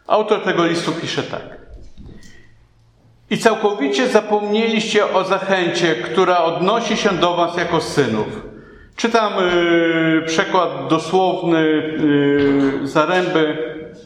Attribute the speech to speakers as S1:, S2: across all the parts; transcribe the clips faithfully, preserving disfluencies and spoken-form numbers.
S1: Autor tego listu pisze tak. I całkowicie zapomnieliście o zachęcie, która odnosi się do was jako synów. Czytam yy, przekład dosłowny yy, Zaręby.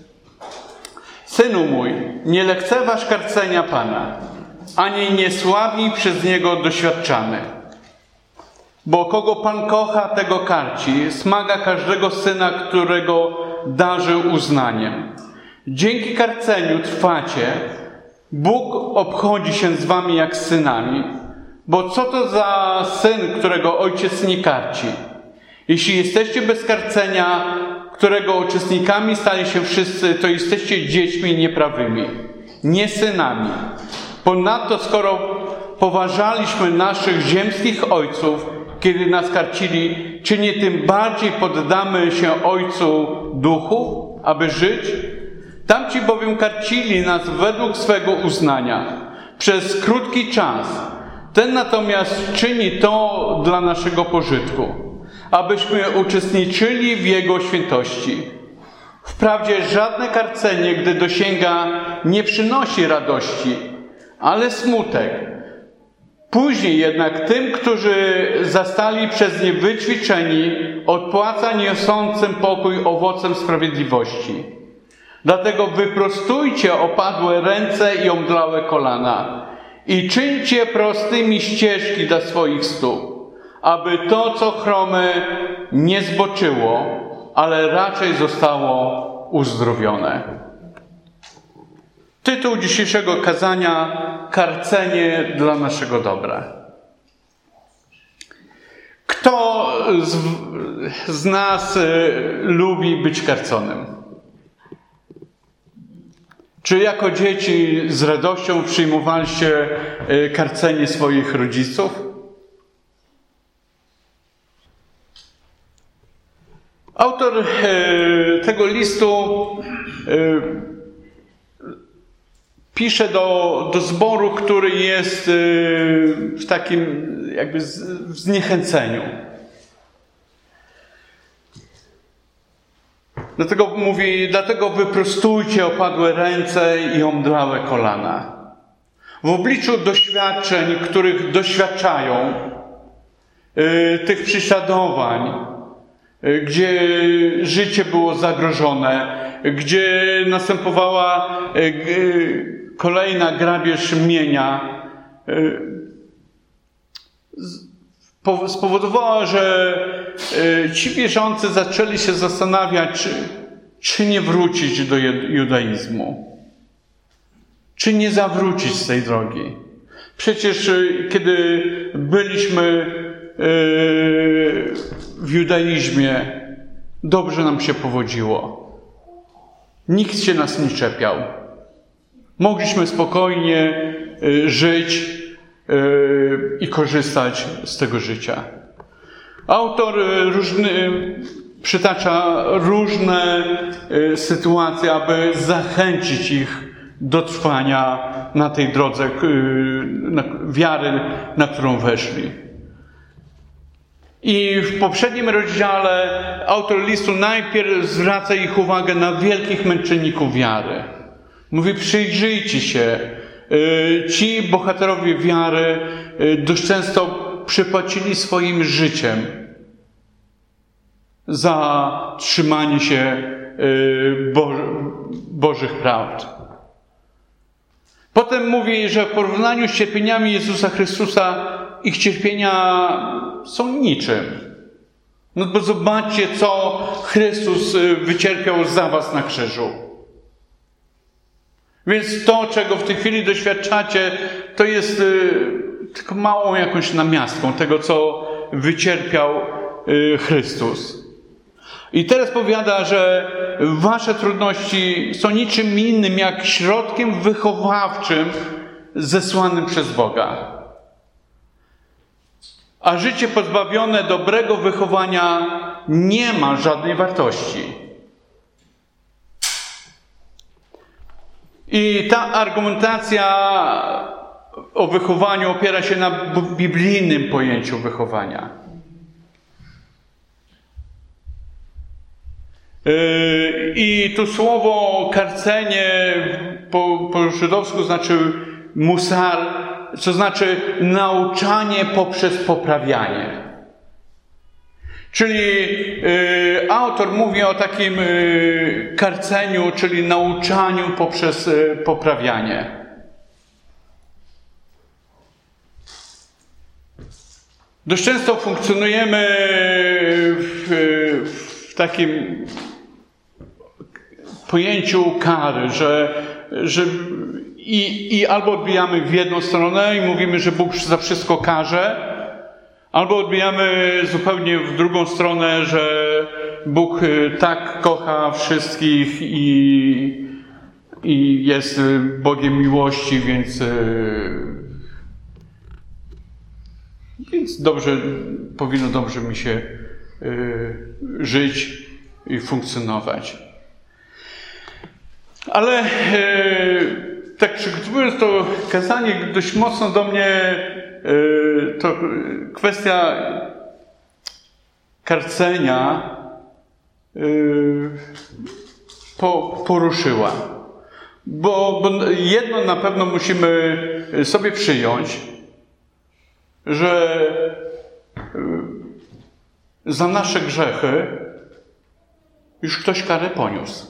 S1: Synu mój, nie lekceważ karcenia Pana, ani nie słabnij przez Niego doświadczany. Bo kogo Pan kocha, tego karci, smaga każdego syna, którego darzy uznaniem. Dzięki karceniu trwacie, Bóg obchodzi się z wami jak z synami, bo co to za syn, którego ojciec nie karci? Jeśli jesteście bez karcenia, którego uczestnikami stali się wszyscy, to jesteście dziećmi nieprawymi, nie synami. Ponadto, skoro poważaliśmy naszych ziemskich ojców, kiedy nas karcili, czy nie tym bardziej poddamy się Ojcu duchów, aby żyć? Tamci bowiem karcili nas według swego uznania przez krótki czas. Ten natomiast czyni to dla naszego pożytku, abyśmy uczestniczyli w Jego świętości. Wprawdzie żadne karcenie, gdy dosięga, nie przynosi radości, ale smutek. Później jednak tym, którzy zostali przez nie wyćwiczeni, odpłaca niosącym pokój owocem sprawiedliwości. Dlatego wyprostujcie opadłe ręce i omdlałe kolana i czyńcie prostymi ścieżki dla swoich stóp, aby to, co chrome, nie zboczyło, ale raczej zostało uzdrowione. Tytuł dzisiejszego kazania: Karcenie dla naszego dobra. Kto z, z nas y, lubi być karconym? Czy jako dzieci z radością przyjmowaliście y, karcenie swoich rodziców? Autor y, tego listu y, pisze do, do zboru, który jest w takim jakby w zniechęceniu. Dlatego mówi, dlatego wyprostujcie opadłe ręce i omdlałe kolana. W obliczu doświadczeń, których doświadczają, tych prześladowań, gdzie życie było zagrożone, gdzie następowała kolejna grabież mienia, spowodowała, że ci wierzący zaczęli się zastanawiać, czy, czy nie wrócić do judaizmu, czy nie zawrócić z tej drogi. Przecież kiedy byliśmy w judaizmie, dobrze nam się powodziło. Nikt się nas nie czepiał. Mogliśmy spokojnie żyć i korzystać z tego życia. Autor różny, przytacza różne sytuacje, aby zachęcić ich do trwania na tej drodze wiary, na którą weszli. I w poprzednim rozdziale autor listu najpierw zwraca ich uwagę na wielkich męczenników wiary. Mówi, przyjrzyjcie się. Ci bohaterowie wiary dość często przypłacili swoim życiem za trzymanie się Bo- Bożych prawd. Potem mówi, że w porównaniu z cierpieniami Jezusa Chrystusa ich cierpienia są niczym. No bo zobaczcie, co Chrystus wycierpiał za was na krzyżu. Więc to, czego w tej chwili doświadczacie, to jest y, tylko małą jakąś namiastką tego, co wycierpiał y, Chrystus. I teraz powiada, że wasze trudności są niczym innym jak środkiem wychowawczym zesłanym przez Boga. A życie pozbawione dobrego wychowania nie ma żadnej wartości. I ta argumentacja o wychowaniu opiera się na biblijnym pojęciu wychowania. I tu słowo karcenie po, po żydowsku znaczy musar, co znaczy nauczanie poprzez poprawianie. Czyli y, autor mówi o takim y, karceniu, czyli nauczaniu poprzez y, poprawianie. Dość często funkcjonujemy w, w takim pojęciu kary, że, że i, i albo odbijamy w jedną stronę i mówimy, że Bóg za wszystko karze, albo odbijamy zupełnie w drugą stronę, że Bóg tak kocha wszystkich i, i jest Bogiem miłości, więc, więc dobrze, powinno dobrze mi się żyć i funkcjonować. Ale tak przygotowując to kazanie, dość mocno do mnie to kwestia karcenia poruszyła. Bo, bo jedno na pewno musimy sobie przyjąć, że za nasze grzechy już ktoś karę poniósł.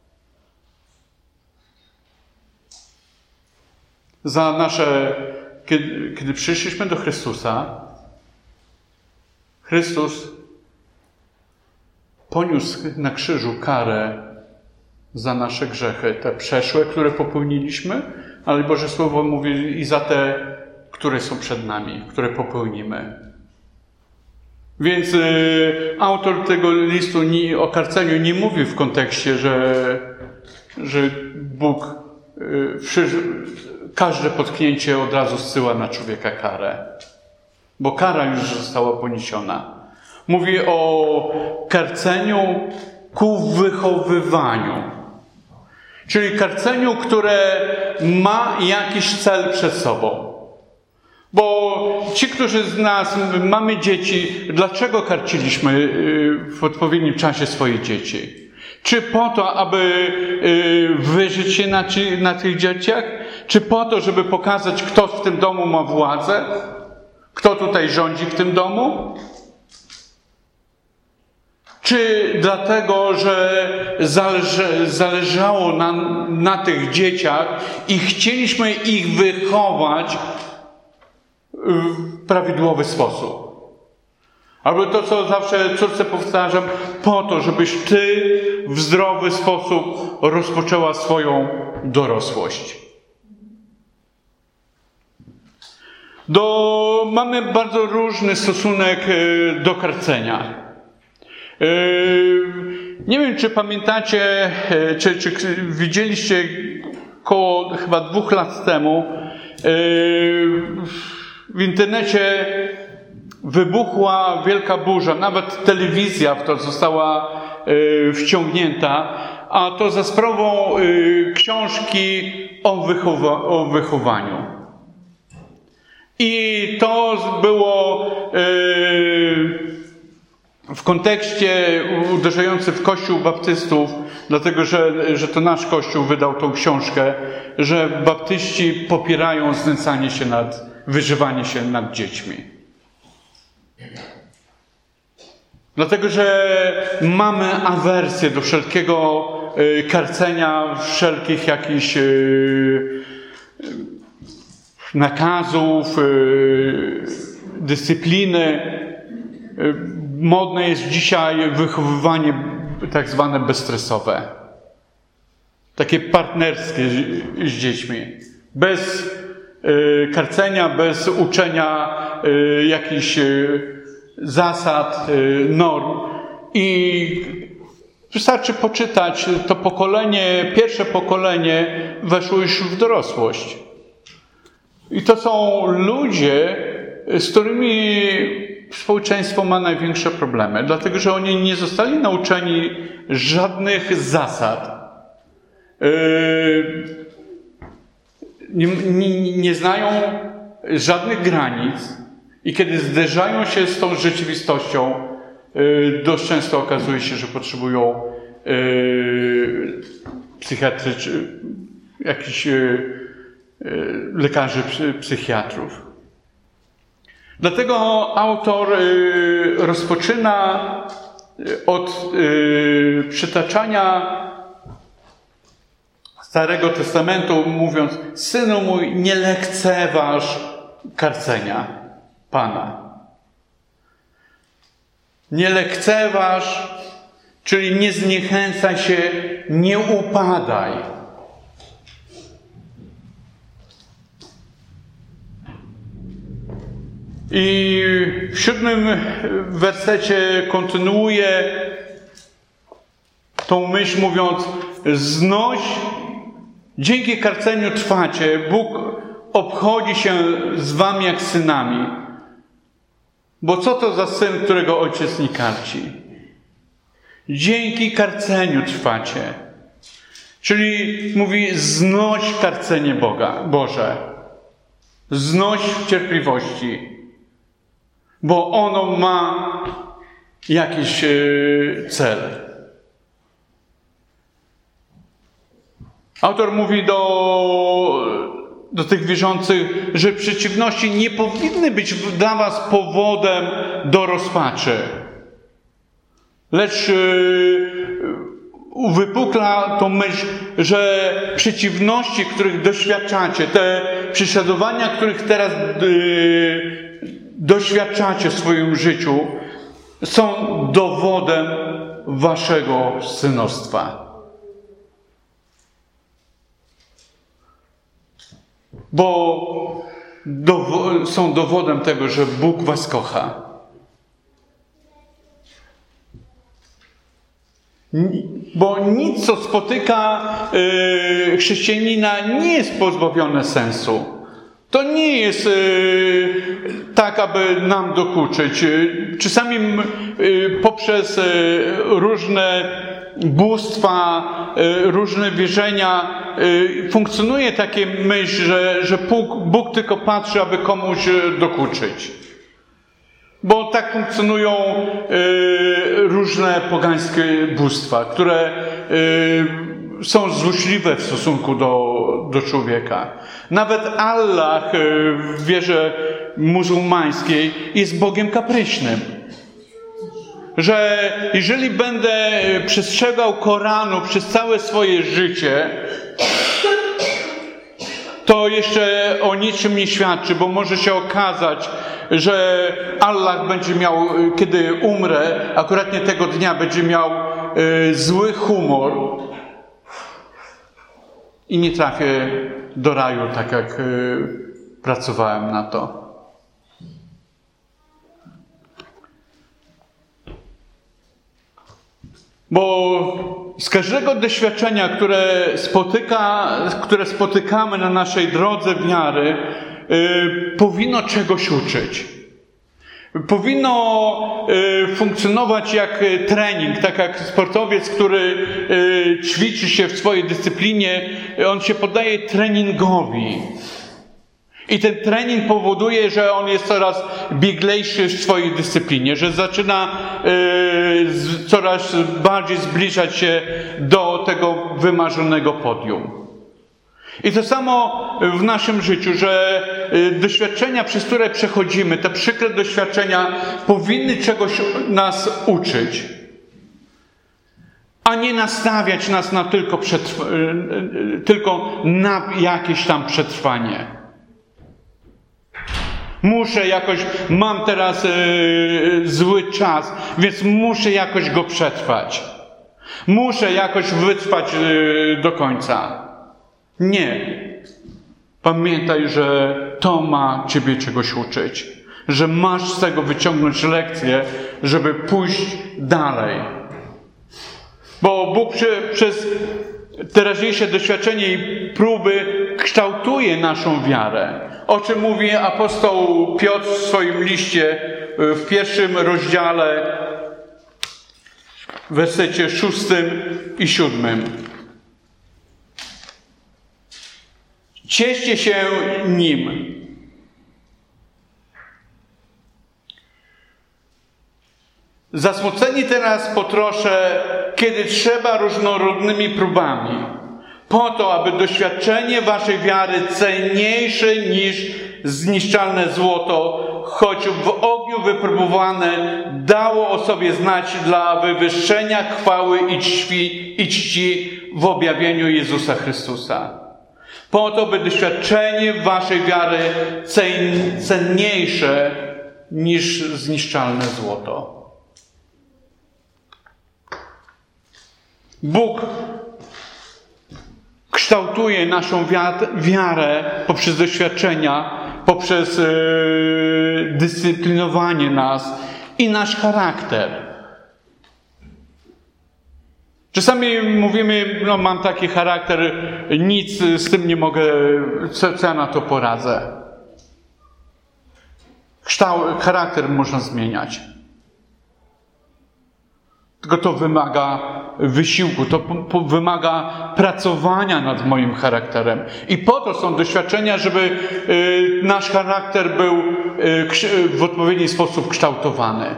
S1: Za nasze, kiedy, kiedy przyszliśmy do Chrystusa, Chrystus poniósł na krzyżu karę za nasze grzechy, te przeszłe, które popełniliśmy, ale Boże Słowo mówi i za te, które są przed nami, które popełnimy. Więc y, autor tego listu nie, o karceniu nie mówi w kontekście, że, że Bóg y, przy, każde potknięcie od razu zsyła na człowieka karę, bo kara już została poniesiona. Mówi o karceniu ku wychowywaniu, czyli karceniu, które ma jakiś cel przed sobą. Bo ci, którzy z nas mamy dzieci, dlaczego karciliśmy w odpowiednim czasie swoje dzieci? Czy po to, aby wyżyć się na, ci, na tych dzieciach? Czy po to, żeby pokazać, kto w tym domu ma władzę? Kto tutaj rządzi w tym domu? Czy dlatego, że zależy, zależało nam na tych dzieciach i chcieliśmy ich wychować w prawidłowy sposób? Albo to, co zawsze córce powtarzam, po to, żebyś ty w zdrowy sposób rozpoczęła swoją dorosłość. Do, mamy bardzo różny stosunek do karcenia. Nie wiem, czy pamiętacie, czy, czy widzieliście około chyba dwóch lat temu w internecie wybuchła wielka burza, nawet telewizja w to została wciągnięta, a to za sprawą książki o, wychowa- o wychowaniu. I to było w kontekście uderzający w Kościół baptystów, dlatego że, że to nasz Kościół wydał tą książkę, że baptyści popierają znęcanie się nad, wyżywanie się nad dziećmi. Dlatego, że mamy awersję do wszelkiego karcenia, wszelkich jakichś nakazów, dyscypliny. Modne jest dzisiaj wychowywanie tak zwane bezstresowe. Takie partnerskie z dziećmi. Bez y, karcenia, bez uczenia y, jakichś y, zasad, y, norm. I wystarczy poczytać, to pokolenie, pierwsze pokolenie weszło już w dorosłość. I to są ludzie, z którymi społeczeństwo ma największe problemy, dlatego że oni nie zostali nauczeni żadnych zasad. Yy, nie, nie, nie znają żadnych granic i kiedy zderzają się z tą rzeczywistością, yy, dość często okazuje się, że potrzebują yy, psychiatrycznych, jakichś yy, yy, lekarzy, psychiatrów. Dlatego autor yy, rozpoczyna od yy, przytaczania Starego Testamentu, mówiąc: synu mój, nie lekceważ karcenia Pana. Nie lekceważ, czyli nie zniechęcaj się, nie upadaj. I w siódmym wersecie kontynuuje tą myśl, mówiąc: znoś, dzięki karceniu trwacie, Bóg obchodzi się z wami jak synami. Bo co to za syn, którego ojciec nie karci? Dzięki karceniu trwacie. Czyli mówi: znoś karcenie Boga, Boże. Znoś w cierpliwości. Bo ono ma jakiś cel. Autor mówi do, do tych wierzących, że przeciwności nie powinny być dla was powodem do rozpaczy. Lecz uwypukla tą myśl, że przeciwności, których doświadczacie, te prześladowania, których teraz yy, doświadczacie w swoim życiu, są dowodem waszego synostwa. Bo dowo- są dowodem tego, że Bóg was kocha. Bo nic, co spotyka yy, chrześcijanina, nie jest pozbawione sensu. To nie jest yy, tak, aby nam dokuczyć. Czasami yy, poprzez yy, różne bóstwa, yy, różne wierzenia yy, funkcjonuje takie myśl, że, że Bóg, Bóg tylko patrzy, aby komuś dokuczyć. Bo tak funkcjonują y, różne pogańskie bóstwa, które y, są złośliwe w stosunku do, do człowieka. Nawet Allah y, w wierze muzułmańskiej jest Bogiem kapryśnym. Że jeżeli będę przestrzegał Koranu przez całe swoje życie, to jeszcze o niczym nie świadczy, bo może się okazać, że Allah będzie miał, kiedy umrę, akuratnie tego dnia będzie miał y, zły humor i nie trafię do raju, tak jak y, pracowałem na to. Bo z każdego doświadczenia, które, spotyka, które spotykamy na naszej drodze wiary, yy, powinno czegoś uczyć. Powinno yy, funkcjonować jak trening, tak jak sportowiec, który yy, ćwiczy się w swojej dyscyplinie, on się poddaje treningowi. I ten trening powoduje, że on jest coraz bieglejszy w swojej dyscyplinie, że zaczyna yy, z, coraz bardziej zbliżać się do tego wymarzonego podium. I to samo w naszym życiu, że yy, doświadczenia, przez które przechodzimy, te przykre doświadczenia powinny czegoś nas uczyć, a nie nastawiać nas na tylko, przetrw- yy, tylko na jakieś tam przetrwanie. Muszę jakoś, mam teraz yy, zły czas, więc muszę jakoś go przetrwać. Muszę jakoś wytrwać yy, do końca. Nie. Pamiętaj, że to ma ciebie czegoś uczyć. Że masz z tego wyciągnąć lekcję, żeby pójść dalej. Bo Bóg przy, przez teraźniejsze doświadczenie i próby kształtuje naszą wiarę. O czym mówi apostoł Piotr w swoim liście w pierwszym rozdziale, w wersecie szóstym i siódmym. Cieszcie się nim. Zasmuceni teraz potroszę, kiedy trzeba, różnorodnymi próbami, po to, aby doświadczenie waszej wiary cenniejsze niż zniszczalne złoto, choć w ogniu wypróbowane, dało o sobie znać dla wywyższenia chwały i czci, i czci w objawieniu Jezusa Chrystusa. Po to, by doświadczenie waszej wiary cen, cenniejsze niż zniszczalne złoto. Bóg kształtuje naszą wiarę poprzez doświadczenia, poprzez yy, dyscyplinowanie nas i nasz charakter. Czasami mówimy, no mam taki charakter, nic z tym nie mogę, co, co ja na to poradzę. Kształt, charakter można zmieniać. Tylko to wymaga wysiłku, to po, po, wymaga pracowania nad moim charakterem. I po to są doświadczenia, żeby y, nasz charakter był y, ks, w odpowiedni sposób kształtowany.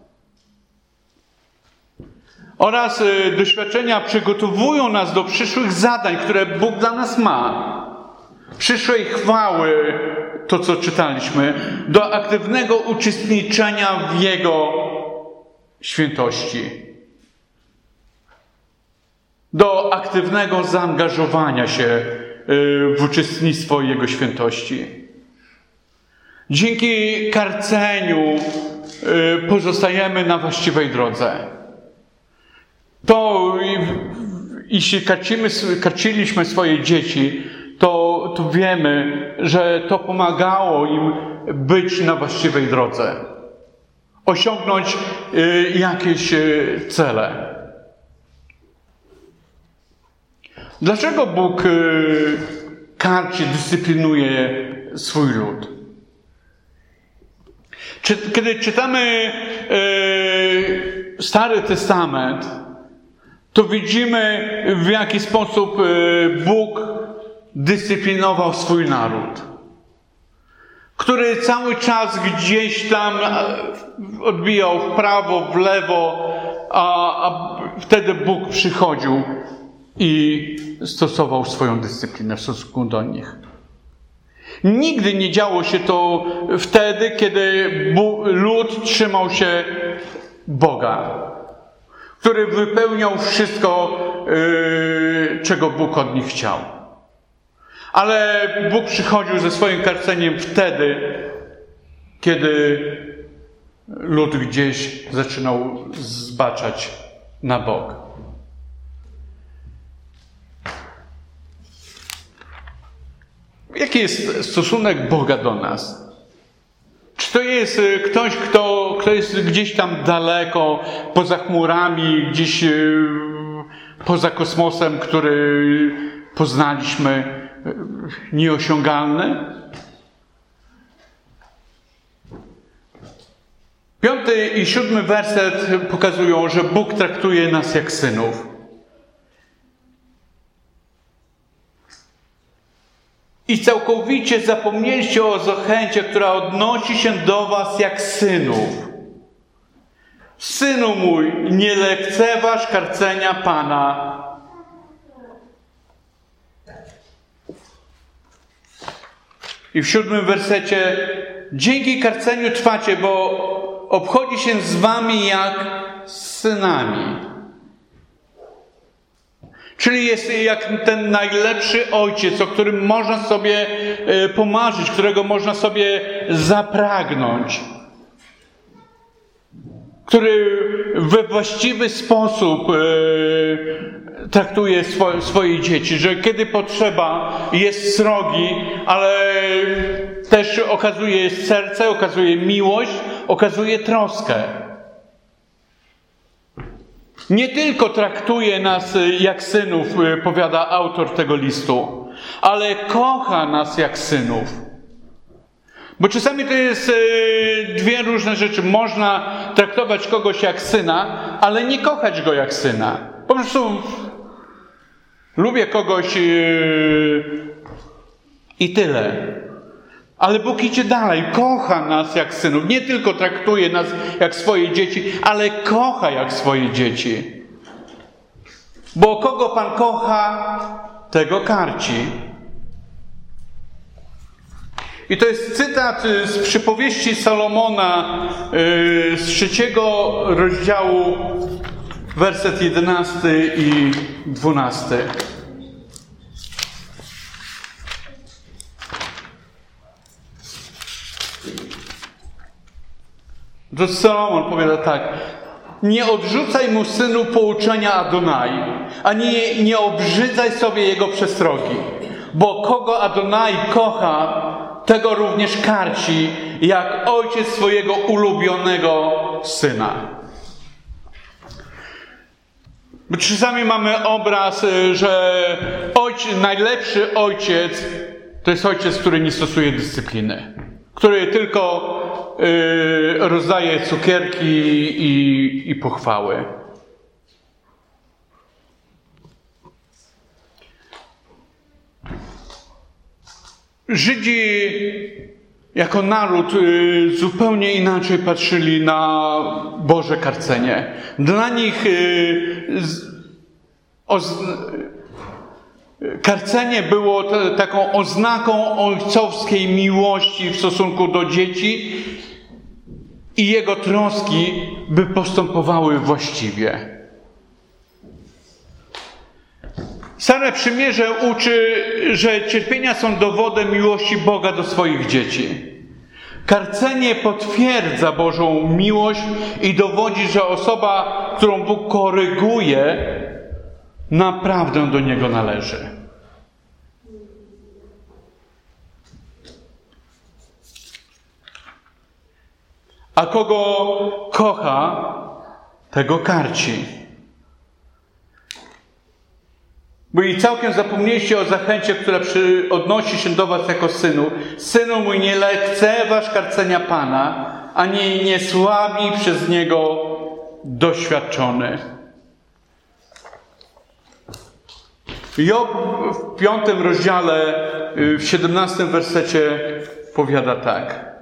S1: Oraz y, doświadczenia przygotowują nas do przyszłych zadań, które Bóg dla nas ma. Przyszłej chwały, to co czytaliśmy, do aktywnego uczestniczenia w Jego świętości. Do aktywnego zaangażowania się w uczestnictwo Jego świętości. Dzięki karceniu pozostajemy na właściwej drodze. To, jeśli karcimy, karciliśmy swoje dzieci, to, to wiemy, że to pomagało im być na właściwej drodze. Osiągnąć jakieś cele. Dlaczego Bóg karci, dyscyplinuje swój lud? Kiedy czytamy Stary Testament, to widzimy, w jaki sposób Bóg dyscyplinował swój naród, który cały czas gdzieś tam odbijał w prawo, w lewo, a, a wtedy Bóg przychodził i stosował swoją dyscyplinę w stosunku do nich. Nigdy nie działo się to wtedy, kiedy lud trzymał się Boga, który wypełniał wszystko, yy, czego Bóg od nich chciał. Ale Bóg przychodził ze swoim karceniem wtedy, kiedy lud gdzieś zaczynał zbaczać na bok. Jaki jest stosunek Boga do nas? Czy to jest ktoś, kto, kto jest gdzieś tam daleko, poza chmurami, gdzieś poza kosmosem, który poznaliśmy, nieosiągalny? Piąty i siódmy werset pokazują, że Bóg traktuje nas jak synów. I całkowicie zapomnieliście o zachęcie, która odnosi się do was jak synów. Synu mój, nie lekceważ karcenia Pana. I w siódmym wersecie: dzięki karceniu trwacie, bo obchodzi się z wami jak z synami. Czyli jest jak ten najlepszy ojciec, o którym można sobie pomarzyć, którego można sobie zapragnąć. Który we właściwy sposób traktuje swoje, swoje dzieci, że kiedy potrzeba, jest srogi, ale też okazuje serce, okazuje miłość, okazuje troskę. Nie tylko traktuje nas jak synów, powiada autor tego listu, ale kocha nas jak synów. Bo czasami to jest dwie różne rzeczy. Można traktować kogoś jak syna, ale nie kochać go jak syna. Po prostu lubię kogoś i tyle. Ale Bóg idzie dalej, kocha nas jak synów. Nie tylko traktuje nas jak swoje dzieci, ale kocha jak swoje dzieci. Bo kogo Pan kocha, tego karci. I to jest cytat z przypowieści Salomona z trzeciego rozdziału, werset jedenasty i dwunasty. To Salomon powiada tak: nie odrzucaj mu, synu, pouczenia Adonai, ani nie obrzydzaj sobie jego przestrogi, bo kogo Adonai kocha, tego również karci, jak ojciec swojego ulubionego syna. My czasami mamy obraz, że ojciec, najlepszy ojciec to jest ojciec, który nie stosuje dyscypliny, który tylko yy, rozdaje cukierki i, i pochwały. Żydzi jako naród y, zupełnie inaczej patrzyli na Boże karcenie. Dla nich y, z, oz, karcenie było t, taką oznaką ojcowskiej miłości w stosunku do dzieci i jego troski, by postępowały właściwie. Stare Przymierze uczy, że cierpienia są dowodem miłości Boga do swoich dzieci. Karcenie potwierdza Bożą miłość i dowodzi, że osoba, którą Bóg koryguje, naprawdę do Niego należy. A kogo kocha, tego karci. Bo i całkiem zapomnieliście o zachęcie, która przy, odnosi się do was jako synu. Synu mój, nie lekceważ karcenia Pana, ani nie słabnij przez Niego doświadczony. Job w piątym rozdziale, w siedemnastym wersecie powiada tak.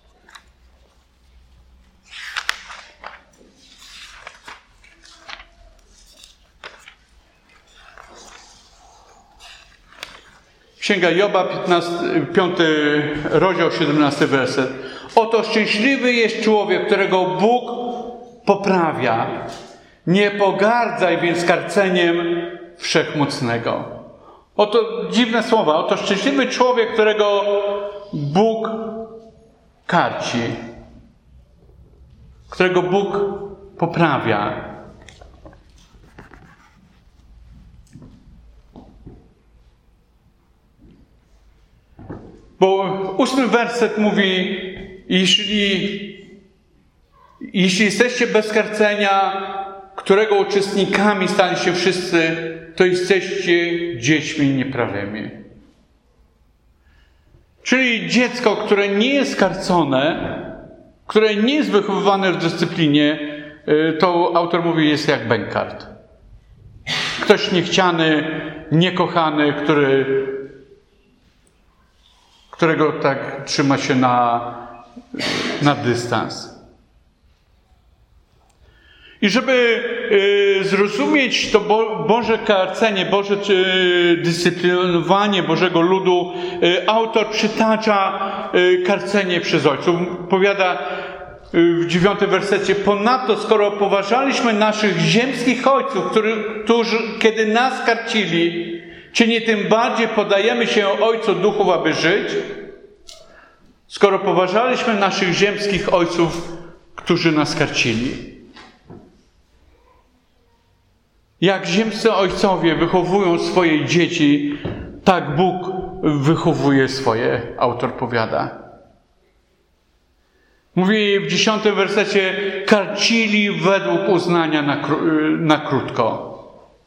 S1: Księga Joba, piąty rozdział, siedemnasty werset. Oto szczęśliwy jest człowiek, którego Bóg poprawia. Nie pogardzaj więc karceniem Wszechmocnego. Oto dziwne słowa. Oto szczęśliwy człowiek, którego Bóg karci. Którego Bóg poprawia. Bo ósmy werset mówi, jeśli, jeśli jesteście bez karcenia, którego uczestnikami stali się wszyscy, to jesteście dziećmi nieprawymi. Czyli dziecko, które nie jest karcone, które nie jest wychowywane w dyscyplinie, to autor mówi, jest jak bękart. Ktoś niechciany, niekochany, który... którego tak trzyma się na, na dystans. I żeby y, zrozumieć to Bo, Boże karcenie, Boże y, dyscyplinowanie Bożego ludu, y, autor przytacza y, karcenie przez ojców. Powiada y, w dziewiątym wersecie: ponadto, skoro poważaliśmy naszych ziemskich ojców, który, którzy kiedy nas karcili, czy nie tym bardziej podajemy się Ojcu Duchów, aby żyć? Skoro poważaliśmy naszych ziemskich ojców, którzy nas karcili. Jak ziemscy ojcowie wychowują swoje dzieci, tak Bóg wychowuje swoje, autor powiada. Mówi w dziesiątym wersecie: karcili według uznania na, na krótko.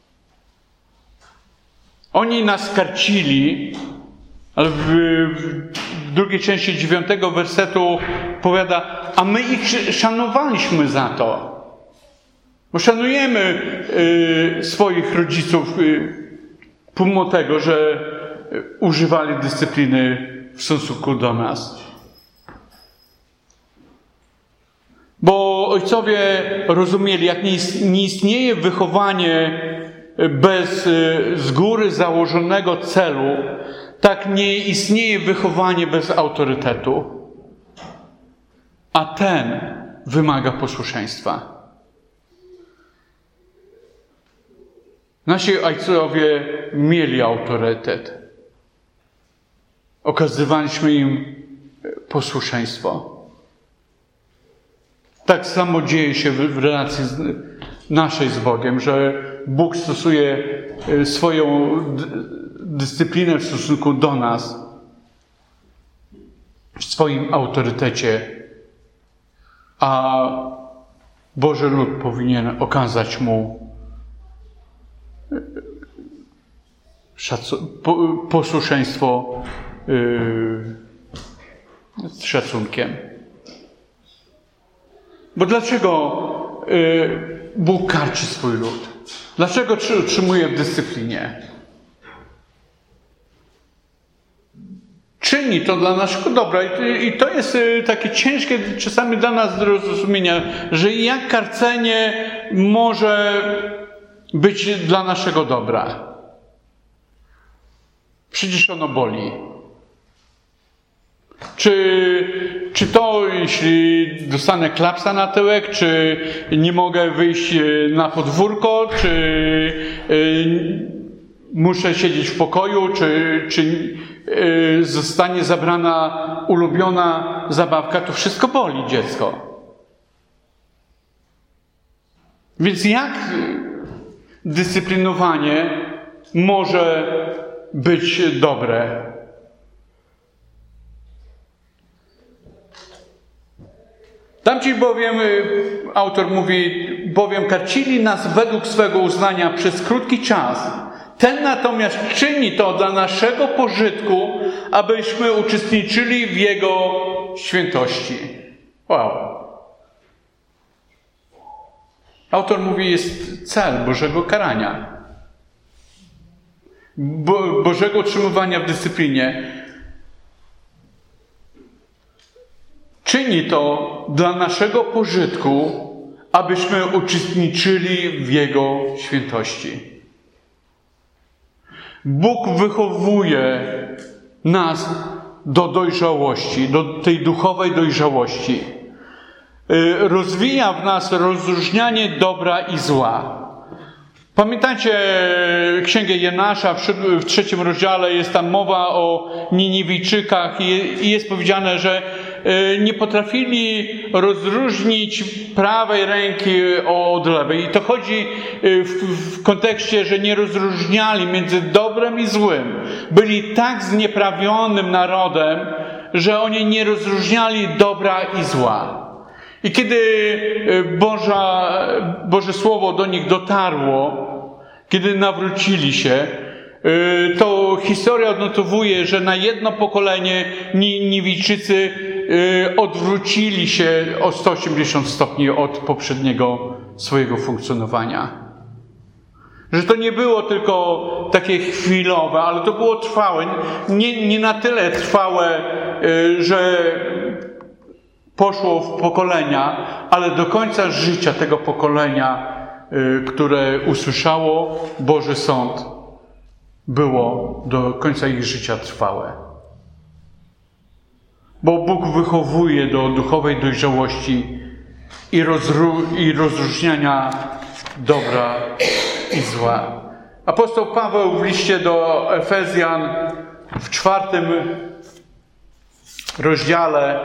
S1: Oni nas karcili, ale w, w drugiej części dziewiątego wersetu powiada, a my ich szanowaliśmy za to. Bo szanujemy y, swoich rodziców y, pomimo tego, że używali dyscypliny w stosunku do nas. Bo ojcowie rozumieli, jak nie istnieje wychowanie bez z góry założonego celu, tak nie istnieje wychowanie bez autorytetu. A ten wymaga posłuszeństwa. Nasi ojcowie mieli autorytet. Okazywaliśmy im posłuszeństwo. Tak samo dzieje się w relacji naszej z Bogiem, że Bóg stosuje swoją dyscyplinę w stosunku do nas w swoim autorytecie, a Boży lud powinien okazać Mu szacu- po, posłuszeństwo yy, z szacunkiem. Bo dlaczego yy, Bóg karci swój lud? Dlaczego utrzymuje w dyscyplinie? Czyni to dla naszego dobra. I to jest takie ciężkie czasami dla nas do zrozumienia, że jak karcenie może być dla naszego dobra. Przecież ono boli. Czy, czy to, jeśli dostanę klapsa na tyłek, czy nie mogę wyjść na podwórko, czy y, muszę siedzieć w pokoju, czy, czy y, zostanie zabrana ulubiona zabawka, to wszystko boli dziecko. Więc jak dyscyplinowanie może być dobre? Tamci bowiem, autor mówi, bowiem karcili nas według swego uznania przez krótki czas. Ten natomiast czyni to dla naszego pożytku, abyśmy uczestniczyli w Jego świętości. Wow. Autor mówi, jest cel Bożego karania. Bo, Bożego utrzymywania w dyscyplinie. Czyni to dla naszego pożytku, abyśmy uczestniczyli w Jego świętości. Bóg wychowuje nas do dojrzałości, do tej duchowej dojrzałości. Rozwija w nas rozróżnianie dobra i zła. Pamiętacie Księgę Jonasza, w trzecim rozdziale jest tam mowa o Niniwijczykach i jest powiedziane, że nie potrafili rozróżnić prawej ręki od lewej. I to chodzi w, w kontekście, że nie rozróżniali między dobrem i złym. Byli tak znieprawionym narodem, że oni nie rozróżniali dobra i zła. I kiedy Boża, Boże Słowo do nich dotarło, kiedy nawrócili się, to historia odnotowuje, że na jedno pokolenie Niniwijczycy odwrócili się o sto osiemdziesiąt stopni od poprzedniego swojego funkcjonowania. Że to nie było tylko takie chwilowe, ale to było trwałe. Nie, nie na tyle trwałe, że poszło w pokolenia, ale do końca życia tego pokolenia, które usłyszało Boży sąd, było do końca ich życia trwałe. Bo Bóg wychowuje do duchowej dojrzałości i, rozru- i rozróżniania dobra i zła. Apostoł Paweł w liście do Efezjan w czwartym rozdziale,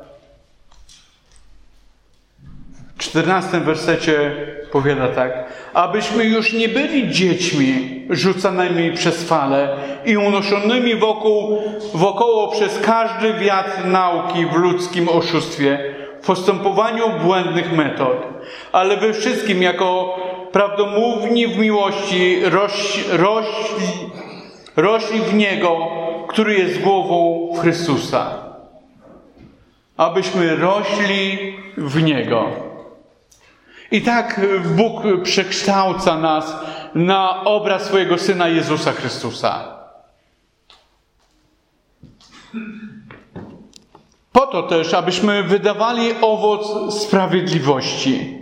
S1: w czternastym wersecie powiada tak: abyśmy już nie byli dziećmi rzucanymi przez fale i unoszonymi wokół, wokoło przez każdy wiatr nauki w ludzkim oszustwie, w postępowaniu błędnych metod, ale we wszystkim jako prawdomówni w miłości roś, rośli, rośli w Niego, który jest głową Chrystusa. Abyśmy rośli w Niego. I tak Bóg przekształca nas na obraz swojego Syna Jezusa Chrystusa. Po to też, abyśmy wydawali owoc sprawiedliwości.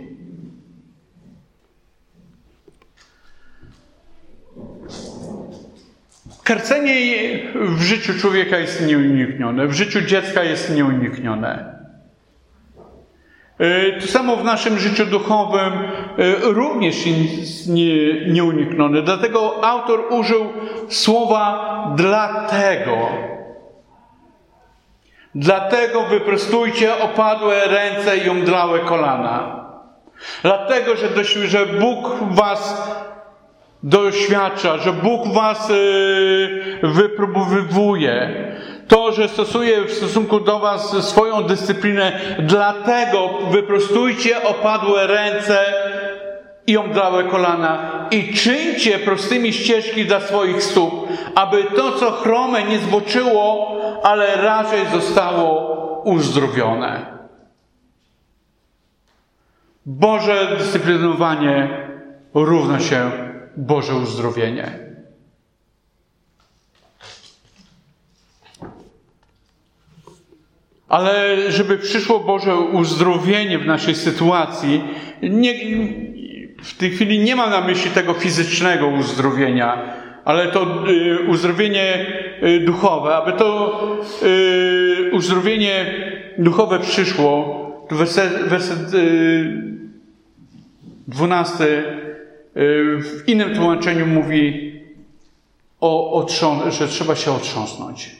S1: Karcenie w życiu człowieka jest nieuniknione, w życiu dziecka jest nieuniknione. To samo w naszym życiu duchowym również jest nieuniknione. Dlatego autor użył słowa dlatego. Dlatego wyprostujcie opadłe ręce i omdlałe kolana. Dlatego, że, że Bóg was doświadcza, że Bóg was wypróbowuje. To, że stosuje w stosunku do was swoją dyscyplinę, dlatego wyprostujcie opadłe ręce i omdlałe kolana i czyńcie prostymi ścieżki dla swoich stóp, aby to, co chrome, nie zboczyło, ale raczej zostało uzdrowione. Boże dyscyplinowanie równa się Boże uzdrowienie. Ale żeby przyszło Boże uzdrowienie w naszej sytuacji, nie, w tej chwili nie mam na myśli tego fizycznego uzdrowienia, ale to y, uzdrowienie y, duchowe. Aby to y, uzdrowienie duchowe przyszło, to werset, werset y, dwunasty y, w innym tłumaczeniu mówi, o, otrząs- że trzeba się otrząsnąć.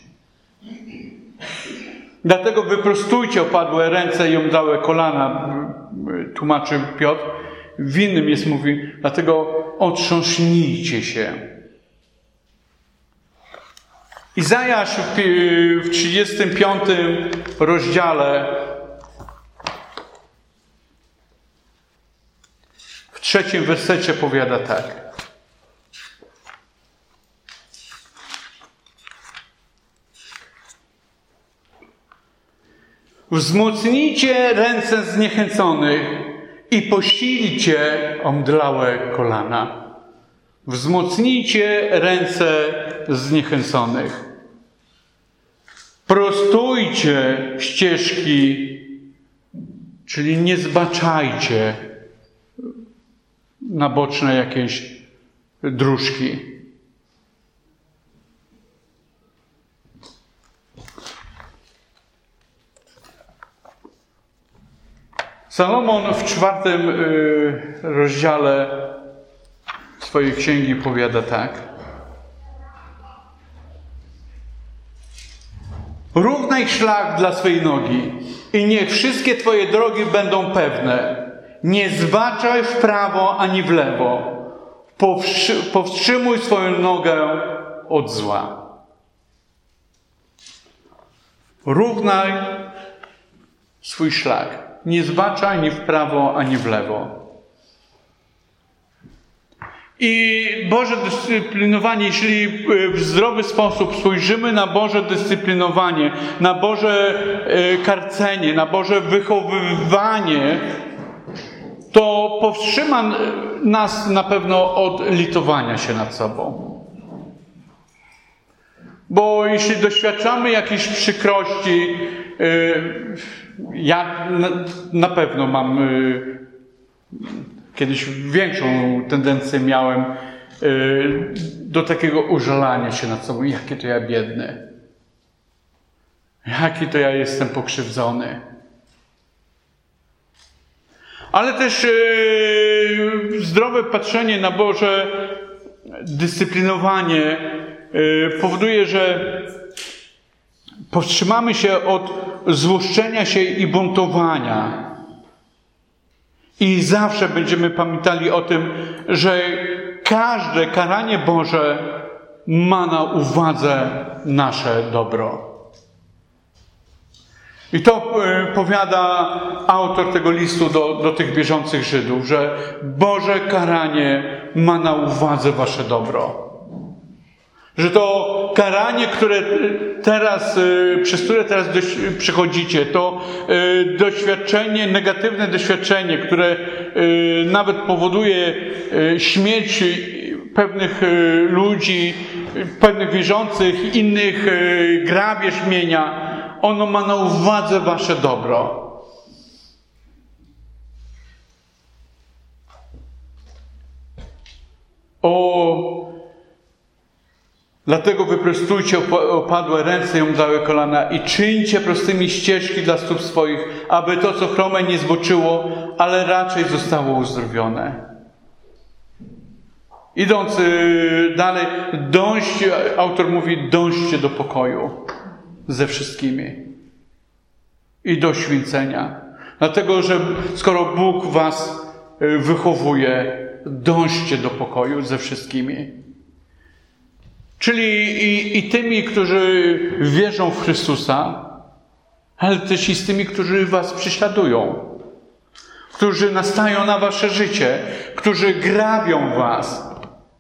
S1: Dlatego wyprostujcie opadłe ręce i omdlałe kolana, tłumaczy Piotr. W innym jest mówi, dlatego otrząśnijcie się. Izajasz w trzydziestym piątym rozdziale, w trzecim wersecie powiada tak. Wzmocnijcie ręce zniechęconych i posilcie omdlałe kolana. Wzmocnijcie ręce zniechęconych. Prostujcie ścieżki, czyli nie zbaczajcie na boczne jakieś dróżki. Salomon w czwartym rozdziale swojej księgi powiada tak. Równaj szlak dla swej nogi i niech wszystkie twoje drogi będą pewne. Nie zbaczaj w prawo ani w lewo. Powstrzy- powstrzymuj swoją nogę od zła. Równaj swój szlak. Nie zbaczaj ani w prawo, ani w lewo. I Boże dyscyplinowanie, jeśli w zdrowy sposób spojrzymy na Boże dyscyplinowanie, na Boże karcenie, na Boże wychowywanie, to powstrzyma nas na pewno od litowania się nad sobą. Bo jeśli doświadczamy jakiejś przykrości, ja na pewno mam, kiedyś większą tendencję miałem do takiego użalania się nad sobą. Jakie to ja biedny. Jaki to ja jestem pokrzywdzony. Ale też zdrowe patrzenie na Boże dyscyplinowanie powoduje, że powstrzymamy się od złoszczenia się i buntowania. I zawsze będziemy pamiętali o tym, że każde karanie Boże ma na uwadze nasze dobro. I to powiada autor tego listu do, do tych bieżących Żydów, że Boże karanie ma na uwadze wasze dobro. Że to karanie, które teraz, przez które teraz przechodzicie, to doświadczenie, negatywne doświadczenie, które nawet powoduje śmierć pewnych ludzi, pewnych wierzących, innych grabież mienia. Ono ma na uwadze wasze dobro. O, dlatego wyprostujcie opadłe ręce i omdlałe kolana i czyńcie prostymi ścieżki dla stóp swoich, aby to, co chrome, nie zboczyło, ale raczej zostało uzdrowione. Idąc dalej, dążcie, autor mówi, dążcie do pokoju ze wszystkimi i do święcenia. Dlatego, że skoro Bóg was wychowuje, dążcie do pokoju ze wszystkimi. Czyli i, i tymi, którzy wierzą w Chrystusa, ale też i z tymi, którzy was prześladują, którzy nastają na wasze życie, którzy grabią was.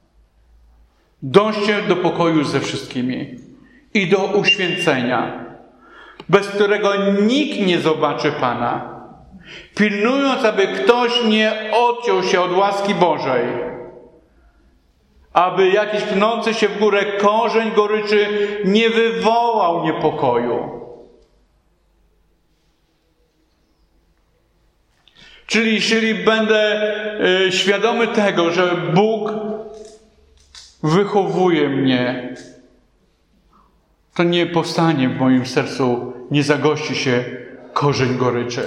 S1: Dążcie do pokoju ze wszystkimi i do uświęcenia, bez którego nikt nie zobaczy Pana, pilnując, aby ktoś nie odciął się od łaski Bożej, aby jakiś pnący się w górę korzeń goryczy nie wywołał niepokoju. Czyli jeśli będę y, świadomy tego, że Bóg wychowuje mnie, to nie powstanie w moim sercu, nie zagości się korzeń goryczy.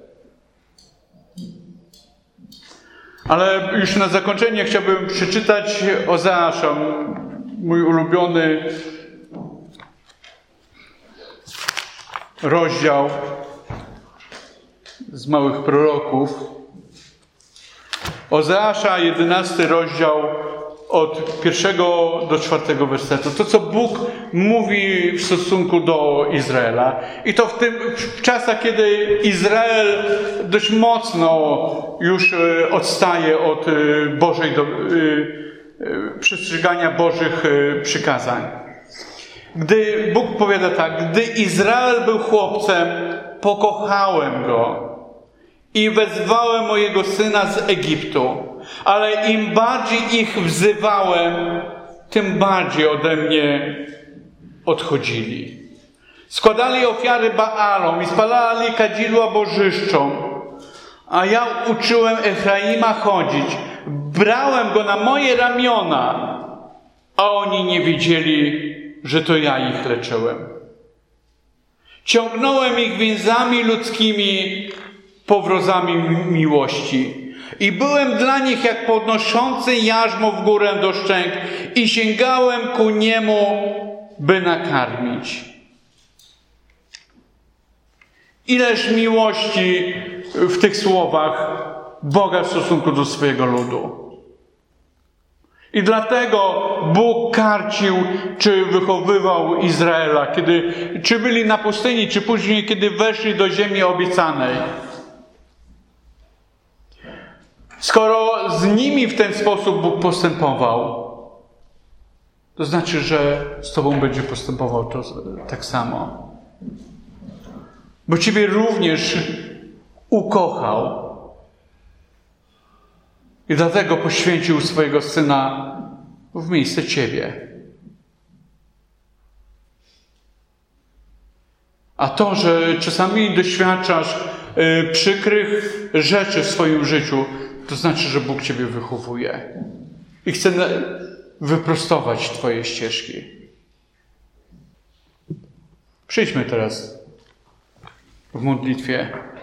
S1: Ale już na zakończenie chciałbym przeczytać Ozeasza, mój ulubiony rozdział z małych proroków. Ozeasza, jedenasty rozdział, od pierwszego do czwartego wersetu. To, co Bóg mówi w stosunku do Izraela. I to w tym w czasach, kiedy Izrael dość mocno już odstaje od Bożej do, przestrzegania Bożych przykazań. Gdy Bóg powiada tak: gdy Izrael był chłopcem, pokochałem go i wezwałem mojego syna z Egiptu. Ale im bardziej ich wzywałem, tym bardziej ode mnie odchodzili. Składali ofiary Baalom i spalali kadzidła bożyszczom. A ja uczyłem Efraima chodzić. Brałem go na moje ramiona, a oni nie wiedzieli, że to ja ich leczyłem. Ciągnąłem ich więzami ludzkimi, powrozami miłości. I byłem dla nich jak podnoszący jarzmo w górę do szczęk i sięgałem ku niemu, by nakarmić. Ileż miłości w tych słowach Boga w stosunku do swojego ludu. I dlatego Bóg karcił, czy wychowywał Izraela, kiedy, czy byli na pustyni, czy później, kiedy weszli do ziemi obiecanej. Skoro z nimi w ten sposób Bóg postępował, to znaczy, że z tobą będzie postępował to tak samo. Bo ciebie również ukochał. I dlatego poświęcił swojego Syna w miejsce ciebie. A to, że czasami doświadczasz y, przykrych rzeczy w swoim życiu, to znaczy, że Bóg ciebie wychowuje i chce wyprostować twoje ścieżki. Przyjdźmy teraz w modlitwie